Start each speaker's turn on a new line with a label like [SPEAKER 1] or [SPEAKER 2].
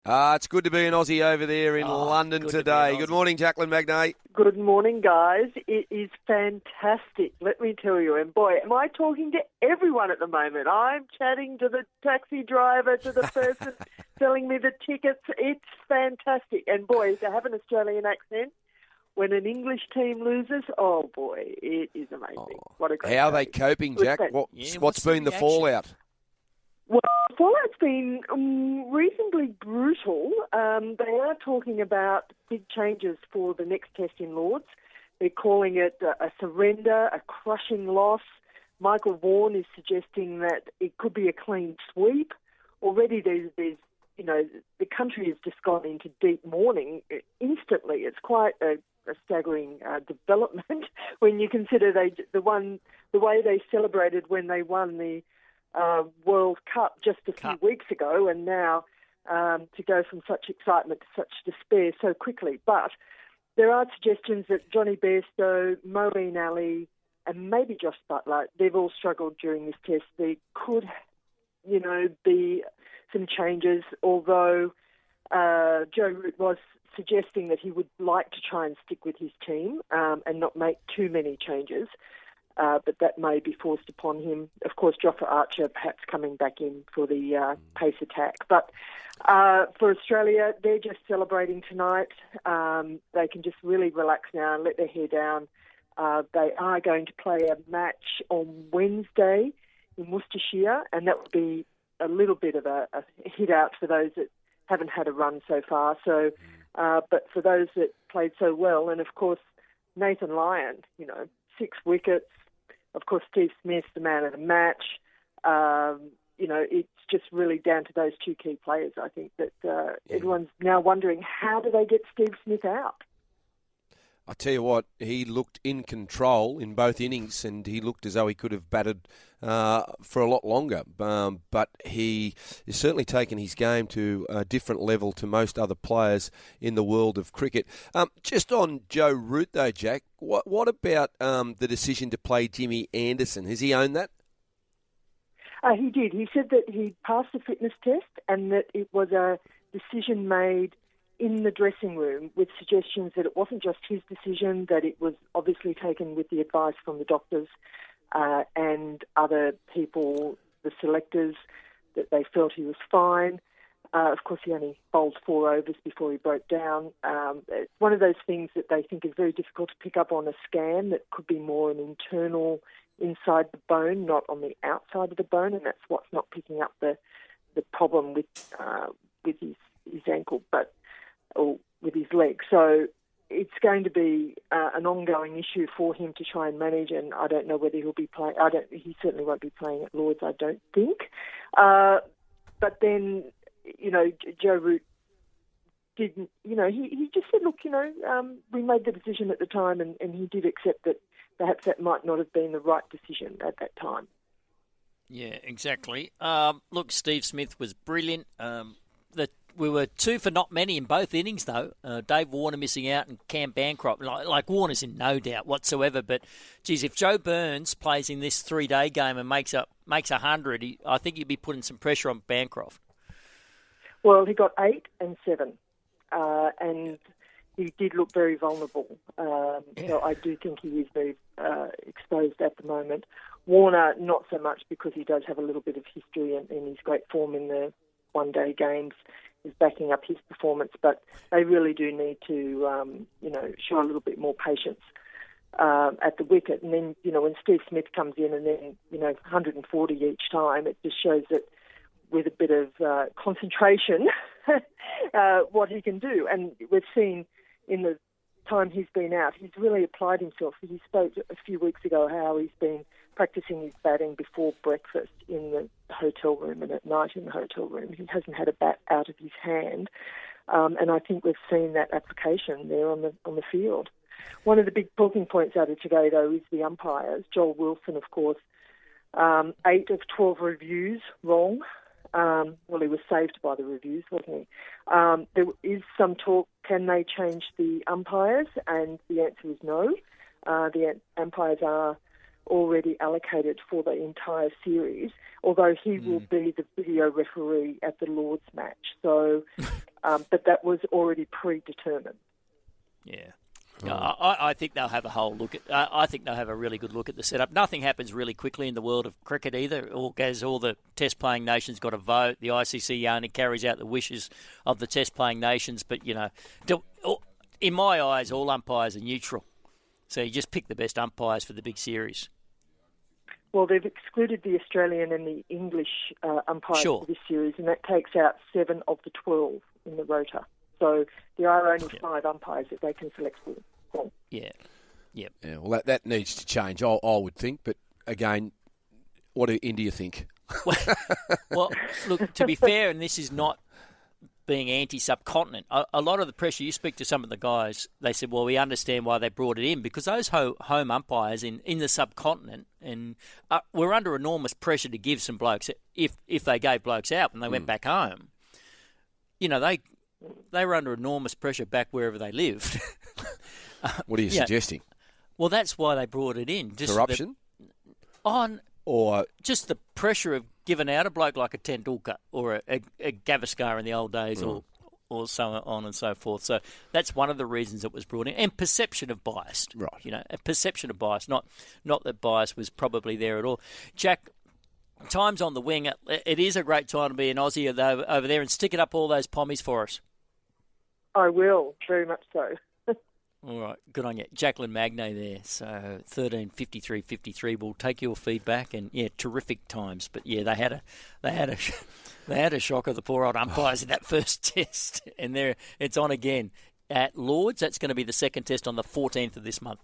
[SPEAKER 1] It's good to be an Aussie over there in London today. Good morning, Jacqueline Magnay.
[SPEAKER 2] Good morning, guys. It is fantastic, let me tell you. And boy, am I talking to everyone at the moment. I'm chatting to the taxi driver, to the person selling me the tickets. It's fantastic. And boy, to have an Australian accent when an English team loses, oh boy, it is amazing. What a great
[SPEAKER 1] How are
[SPEAKER 2] day.
[SPEAKER 1] they coping, Jack? What's been the fallout?
[SPEAKER 2] Well, the fallout's been reasonably brutal. They are talking about big changes for the next test in Lords. They're calling it a surrender, a crushing loss. Michael Vaughan is suggesting that it could be a clean sweep. Already there's the country has just gone into deep mourning instantly. It's quite a staggering development when you consider the way they celebrated when they won the World Cup just a few weeks ago, and now to go from such excitement to such despair so quickly. But there are suggestions that Johnny Bairstow, Moeen Ali, and maybe Josh Butler, they've all struggled during this test. There could, be some changes, although Joe Root was suggesting that he would like to try and stick with his team and not make too many changes. But that may be forced upon him. Of course, Jofra Archer perhaps coming back in for the pace attack. But for Australia, they're just celebrating tonight. They can just really relax now and let their hair down. They are going to play a match on Wednesday in Worcestershire, and that would be a little bit of a hit out for those that haven't had a run so far. So, but for those that played so well, and of course, Nathan Lyon, 6 wickets. Of course, Steve Smith, the man of the match. It's just really down to those two key players. I think that everyone's now wondering, how do they get Steve Smith out?
[SPEAKER 1] I tell you what, he looked in control in both innings, and he looked as though he could have batted for a lot longer. But he is certainly taken his game to a different level to most other players in the world of cricket. Just on Joe Root, though, Jack, what about the decision to play Jimmy Anderson? Has he owned that?
[SPEAKER 2] He did. He said that he passed the fitness test and that it was a decision made in the dressing room with suggestions that it wasn't just his decision, that it was obviously taken with the advice from the doctors and other people, the selectors, that they felt he was fine. Of course, he only bowled 4 overs before he broke down. It's one of those things that they think is very difficult to pick up on a scan, that could be more an internal inside the bone, not on the outside of the bone, and that's what's not picking up the problem with his ankle, or with his leg. So it's going to be an ongoing issue for him to try and manage, and I don't know whether he'll be playing. He certainly won't be playing at Lords, I don't think. But then, Joe Root didn't, he just said, look, we made the decision at the time, and he did accept that perhaps that might not have been the right decision at that time.
[SPEAKER 3] Yeah, exactly. Look, Steve Smith was brilliant. We were 2 for not many in both innings, though. Dave Warner missing out and Cam Bancroft. Like Warner's in no doubt whatsoever. But, geez, if Joe Burns plays in this 3-day game and makes 100, I think you'd be putting some pressure on Bancroft.
[SPEAKER 2] Well, he got 8 and 7, and he did look very vulnerable. So I do think he is very exposed at the moment. Warner, not so much, because he does have a little bit of history and his great form in the one-day games is backing up his performance, but they really do need to, show a little bit more patience at the wicket. And then, when Steve Smith comes in and then, 140 each time, it just shows that with a bit of concentration, what he can do. And we've seen in the time he's been out, he's really applied himself. He spoke a few weeks ago how he's been practicing his batting before breakfast in the hotel room and at night in the hotel room. He hasn't had a bat out of his hand, and I think we've seen that application there on the field. One of the big talking points out of today, though, is the umpires. Joel Wilson, of course, 8 of 12 reviews wrong. Well, he was saved by the reviews, wasn't he? There is some talk, can they change the umpires? And the answer is no. The umpires are already allocated for the entire series, although he will be the video referee at the Lord's match. So, but that was already predetermined.
[SPEAKER 3] Yeah. I think they'll have a whole look at. I think they'll have a really good look at the setup. Nothing happens really quickly in the world of cricket either. All the Test-playing nations got a vote. The ICC only carries out the wishes of the Test-playing nations. But in my eyes, all umpires are neutral. So you just pick the best umpires for the big series.
[SPEAKER 2] Well, they've excluded the Australian and the English umpires for this series, and that takes out 7 of the 12 in the rota. So there are only 5 umpires that they can select for.
[SPEAKER 3] Yeah. Yep.
[SPEAKER 1] Yeah. Well, that needs to change, I would think. But again, what do India think?
[SPEAKER 3] Well, look, to be fair, and this is not being anti-subcontinent, a lot of the pressure, you speak to some of the guys, they said, well, we understand why they brought it in, because those home umpires in the subcontinent and were under enormous pressure to give some blokes, if they gave blokes out when they went back home, they were under enormous pressure back wherever they lived.
[SPEAKER 1] What are you suggesting?
[SPEAKER 3] Well, that's why they brought it in. Just
[SPEAKER 1] corruption?
[SPEAKER 3] Or just the pressure of giving out a bloke like a Tendulkar or a Gavaskar in the old days or so on and so forth. So that's one of the reasons it was brought in. And perception of bias.
[SPEAKER 1] Right.
[SPEAKER 3] A perception of bias, not that bias was probably there at all. Jack, time's on the wing. It is a great time to be an Aussie over there, and stick it up all those pommies for us.
[SPEAKER 2] I will, very much so.
[SPEAKER 3] All right, good on you. Jacqueline Magnay there, so 13:53:53. We'll take your feedback, and terrific times. But they had a shock of the poor old umpires in that first test, and it's on again at Lords. That's going to be the second test on the 14th of this month.